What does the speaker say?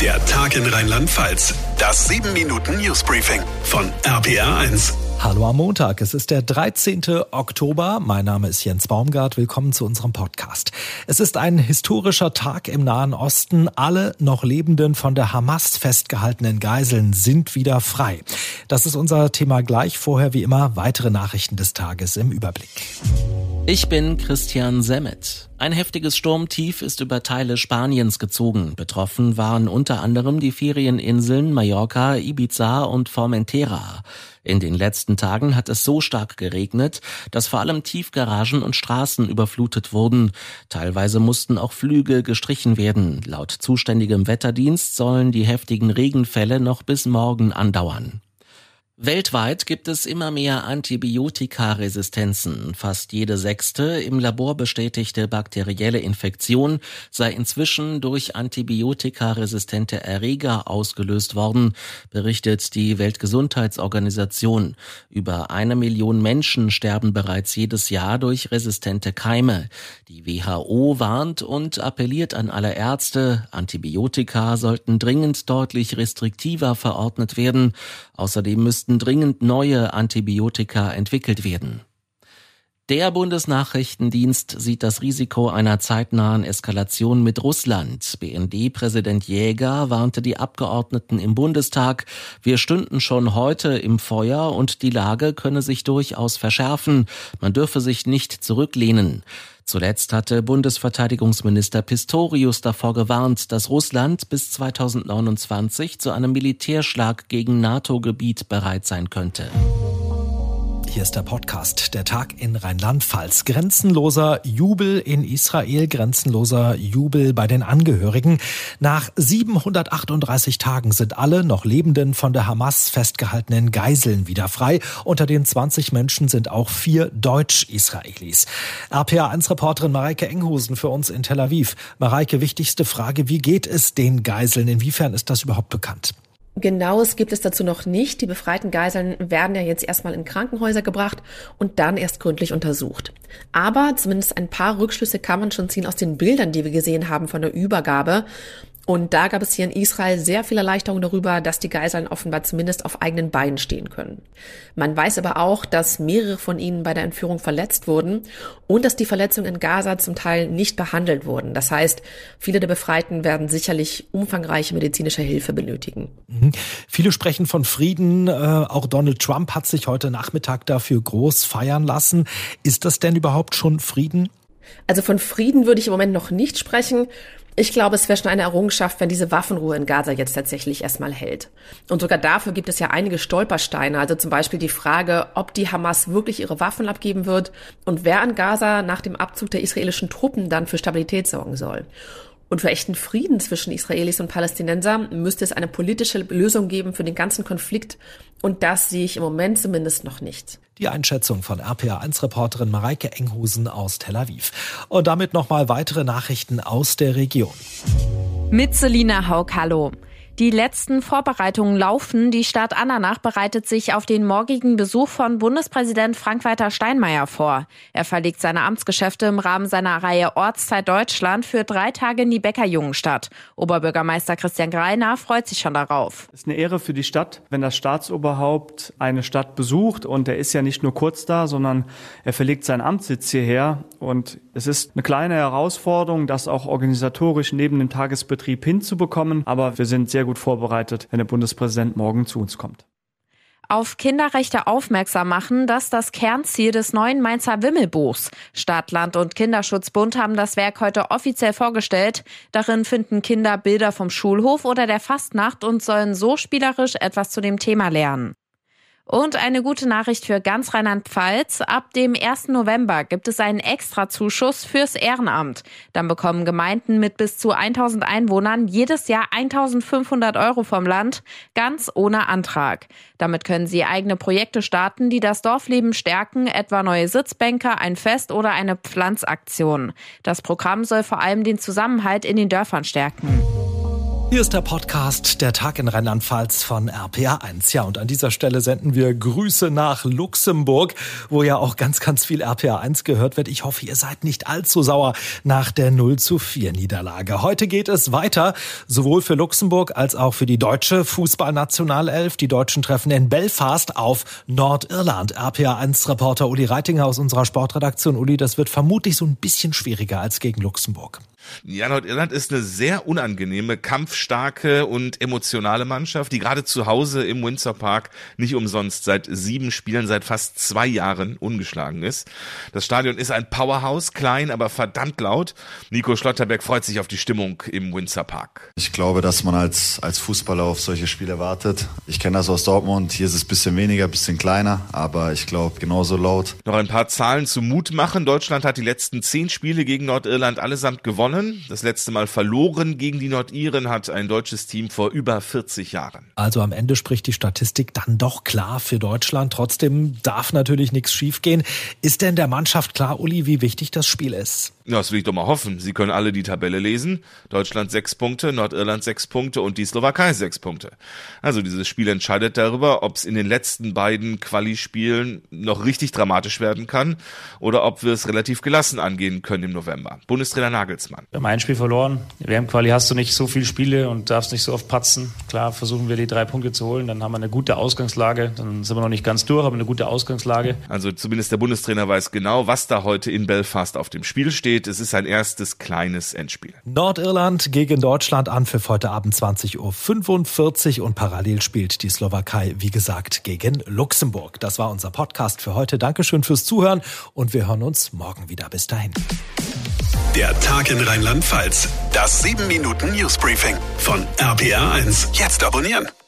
Der Tag in Rheinland-Pfalz. Das 7-Minuten-Newsbriefing von RPR1. Hallo am Montag, es ist der 13. Oktober. Mein Name ist Jens Baumgart. Willkommen zu unserem Podcast. Es ist ein historischer Tag im Nahen Osten. Alle noch lebenden von der Hamas festgehaltenen Geiseln sind wieder frei. Das ist unser Thema gleich. Vorher wie immer weitere Nachrichten des Tages im Überblick. Ich bin Christian Semmet. Ein heftiges Sturmtief ist über Teile Spaniens gezogen. Betroffen waren unter anderem die Ferieninseln Mallorca, Ibiza und Formentera. In den letzten Tagen hat es so stark geregnet, dass vor allem Tiefgaragen und Straßen überflutet wurden. Teilweise mussten auch Flüge gestrichen werden. Laut zuständigem Wetterdienst sollen die heftigen Regenfälle noch bis morgen andauern. Weltweit gibt es immer mehr Antibiotikaresistenzen. Fast jede 6. im Labor bestätigte bakterielle Infektion sei inzwischen durch antibiotikaresistente Erreger ausgelöst worden, berichtet die Weltgesundheitsorganisation. Über 1 Million Menschen sterben bereits jedes Jahr durch resistente Keime. Die WHO warnt und appelliert an alle Ärzte, Antibiotika sollten dringend deutlich restriktiver verordnet werden. Außerdem müssten dringend neue Antibiotika entwickelt werden. Der Bundesnachrichtendienst sieht das Risiko einer zeitnahen Eskalation mit Russland. BND-Präsident Jäger warnte die Abgeordneten im Bundestag, wir stünden schon heute im Feuer und die Lage könne sich durchaus verschärfen. Man dürfe sich nicht zurücklehnen. Zuletzt hatte Bundesverteidigungsminister Pistorius davor gewarnt, dass Russland bis 2029 zu einem Militärschlag gegen NATO-Gebiet bereit sein könnte. Hier ist der Podcast, der Tag in Rheinland-Pfalz. Grenzenloser Jubel in Israel, grenzenloser Jubel bei den Angehörigen. Nach 738 Tagen sind alle noch lebenden von der Hamas festgehaltenen Geiseln wieder frei. Unter den 20 Menschen sind auch 4 Deutsch-Israelis. RPA1-Reporterin Mareike Enghusen für uns in Tel Aviv. Mareike, wichtigste Frage, wie geht es den Geiseln? Inwiefern ist das überhaupt bekannt? Genaues gibt es dazu noch nicht. Die befreiten Geiseln werden ja jetzt erstmal in Krankenhäuser gebracht und dann erst gründlich untersucht. Aber zumindest ein paar Rückschlüsse kann man schon ziehen aus den Bildern, die wir gesehen haben von der Übergabe. Und da gab es hier in Israel sehr viel Erleichterung darüber, dass die Geiseln offenbar zumindest auf eigenen Beinen stehen können. Man weiß aber auch, dass mehrere von ihnen bei der Entführung verletzt wurden und dass die Verletzungen in Gaza zum Teil nicht behandelt wurden. Das heißt, viele der Befreiten werden sicherlich umfangreiche medizinische Hilfe benötigen. Viele sprechen von Frieden. Auch Donald Trump hat sich heute Nachmittag dafür groß feiern lassen. Ist das denn überhaupt schon Frieden? Also von Frieden würde ich im Moment noch nicht sprechen. Ich glaube, es wäre schon eine Errungenschaft, wenn diese Waffenruhe in Gaza jetzt tatsächlich erstmal hält. Und sogar dafür gibt es ja einige Stolpersteine, also zum Beispiel die Frage, ob die Hamas wirklich ihre Waffen abgeben wird und wer in Gaza nach dem Abzug der israelischen Truppen dann für Stabilität sorgen soll. Und für echten Frieden zwischen Israelis und Palästinensern müsste es eine politische Lösung geben für den ganzen Konflikt. Und das sehe ich im Moment zumindest noch nicht. Die Einschätzung von RPA1-Reporterin Mareike Enghusen aus Tel Aviv. Und damit nochmal weitere Nachrichten aus der Region. Mit Selina Haug, hallo. Die letzten Vorbereitungen laufen. Die Stadt Andernach bereitet sich auf den morgigen Besuch von Bundespräsident Frank-Walter Steinmeier vor. Er verlegt seine Amtsgeschäfte im Rahmen seiner Reihe Ortszeit Deutschland für 3 Tage in die Bäckerjungenstadt. Oberbürgermeister Christian Greiner freut sich schon darauf. Es ist eine Ehre für die Stadt, wenn das Staatsoberhaupt eine Stadt besucht. Und er ist ja nicht nur kurz da, sondern er verlegt seinen Amtssitz hierher. Und es ist eine kleine Herausforderung, das auch organisatorisch neben dem Tagesbetrieb hinzubekommen. Aber wir sind sehr gut vorbereitet, wenn der Bundespräsident morgen zu uns kommt. Auf Kinderrechte aufmerksam machen, das ist das Kernziel des neuen Mainzer Wimmelbuchs. Stadt, Land und Kinderschutzbund haben das Werk heute offiziell vorgestellt. Darin finden Kinder Bilder vom Schulhof oder der Fastnacht und sollen so spielerisch etwas zu dem Thema lernen. Und eine gute Nachricht für ganz Rheinland-Pfalz. Ab dem 1. November gibt es einen Extrazuschuss fürs Ehrenamt. Dann bekommen Gemeinden mit bis zu 1000 Einwohnern jedes Jahr 1500 € vom Land, ganz ohne Antrag. Damit können sie eigene Projekte starten, die das Dorfleben stärken, etwa neue Sitzbänke, ein Fest oder eine Pflanzaktion. Das Programm soll vor allem den Zusammenhalt in den Dörfern stärken. Hier ist der Podcast Der Tag in Rheinland-Pfalz von RPA1. Ja, und an dieser Stelle senden wir Grüße nach Luxemburg, wo ja auch ganz, ganz viel RPA1 gehört wird. Ich hoffe, ihr seid nicht allzu sauer nach der 0:4 Niederlage. Heute geht es weiter, sowohl für Luxemburg als auch für die deutsche Fußballnationalelf. Die Deutschen treffen in Belfast auf Nordirland. RPA1-Reporter Uli Reitinger aus unserer Sportredaktion. Uli, das wird vermutlich so ein bisschen schwieriger als gegen Luxemburg. Ja, Nordirland ist eine sehr unangenehme, kampfstarke und emotionale Mannschaft, die gerade zu Hause im Windsor Park nicht umsonst seit 7 Spielen, seit fast 2 Jahren ungeschlagen ist. Das Stadion ist ein Powerhouse, klein, aber verdammt laut. Nico Schlotterbeck freut sich auf die Stimmung im Windsor Park. Ich glaube, dass man als Fußballer auf solche Spiele wartet. Ich kenne das aus Dortmund, hier ist es ein bisschen weniger, ein bisschen kleiner, aber ich glaube genauso laut. Noch ein paar Zahlen zum Mut machen. Deutschland hat die letzten 10 Spiele gegen Nordirland allesamt gewonnen. Das letzte Mal verloren gegen die Nordiren hat ein deutsches Team vor über 40 Jahren. Also am Ende spricht die Statistik dann doch klar für Deutschland. Trotzdem darf natürlich nichts schiefgehen. Ist denn der Mannschaft klar, Uli, wie wichtig das Spiel ist? Ja, das will ich doch mal hoffen. Sie können alle die Tabelle lesen. Deutschland 6 Punkte, Nordirland 6 Punkte und die Slowakei 6 Punkte. Also dieses Spiel entscheidet darüber, ob es in den letzten beiden Quali-Spielen noch richtig dramatisch werden kann oder ob wir es relativ gelassen angehen können im November. Bundestrainer Nagelsmann. Wir haben ein Spiel verloren. WM-Quali hast du nicht so viele Spiele und darfst nicht so oft patzen. Klar, versuchen wir die 3 Punkte zu holen, dann haben wir eine gute Ausgangslage. Dann sind wir noch nicht ganz durch, aber eine gute Ausgangslage. Also zumindest der Bundestrainer weiß genau, was da heute in Belfast auf dem Spiel steht. Es ist ein erstes kleines Endspiel. Nordirland gegen Deutschland, Anpfiff heute Abend 20:45 Uhr und parallel spielt die Slowakei, wie gesagt, gegen Luxemburg. Das war unser Podcast für heute. Dankeschön fürs Zuhören und wir hören uns morgen wieder. Bis dahin. Der Tag in Rheinland-Pfalz. Das 7-Minuten-Newsbriefing von RPA1. Jetzt abonnieren.